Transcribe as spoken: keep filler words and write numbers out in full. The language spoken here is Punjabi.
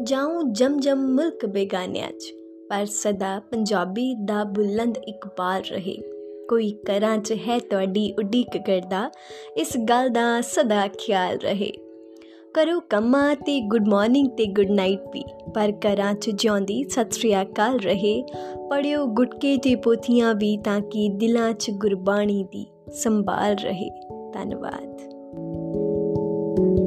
ਜਾਊਂ ਜਮ ਜਮ ਮੁਲਕ ਬੇਗਾਨਿਆਂ 'ਚ, ਪਰ ਸਦਾ ਪੰਜਾਬੀ ਦਾ ਬੁਲੰਦ ਇਕਬਾਲ ਰਹੇ। ਕੋਈ ਘਰਾਂ 'ਚ ਹੈ ਤੁਹਾਡੀ ਉਡੀਕ ਕਰਦਾ, ਇਸ ਗੱਲ ਦਾ ਸਦਾ ਖਿਆਲ ਰਹੇ। ਕਰੋ ਕੰਮਾਂ 'ਤੇ ਗੁੱਡ ਮੋਰਨਿੰਗ ਅਤੇ ਗੁੱਡ ਨਾਈਟ ਵੀ, ਪਰ ਘਰਾਂ 'ਚ ਜਿਉਂਦੀ ਸਤਿ ਸ਼੍ਰੀ ਅਕਾਲ ਰਹੇ। ਪੜ੍ਹਿਓ ਗੁਟਕੇ ਅਤੇ ਪੋਥੀਆਂ ਵੀ, ਤਾਂ ਕਿ ਦਿਲਾਂ 'ਚ ਗੁਰਬਾਣੀ ਦੀ ਸੰਭਾਲ ਰਹੇ। ਧੰਨਵਾਦ।